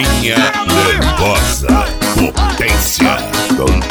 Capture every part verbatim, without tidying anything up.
Paletinha nervosa, potência com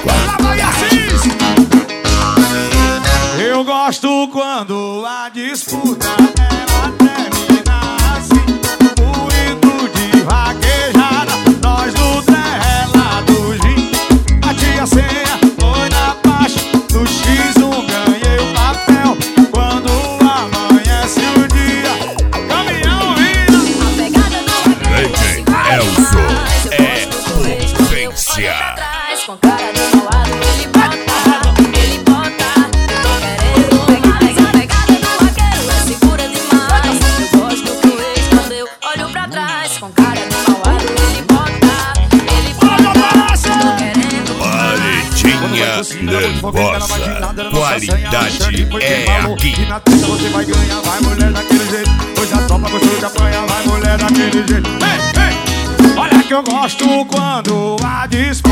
Eu gosto quando a disputa ela termina assim, muito de vaquejada, nós no trela do gin. A tia senha foi na parte do X um, ganhei o papel. Quando amanhece o dia, caminhão vira. A pegada do Lady Elzo é potência. Com cara de malvado, ele bota, ele bota. Eu tô querendo pegar, mas a pegada do vaqueiro é segura demais. Eu gosto que o ex, quando eu olho pra trás. Com cara de malvado, ele bota, ele bota. Eu tô querendo Paletinha nervosa, qualidade é aqui. E na treta você vai ganhar, vai mulher daquele jeito. Hoje a tropa gostou de apanhar, vai mulher daquele jeito. Ei, ei, olha que eu gosto quando a disputa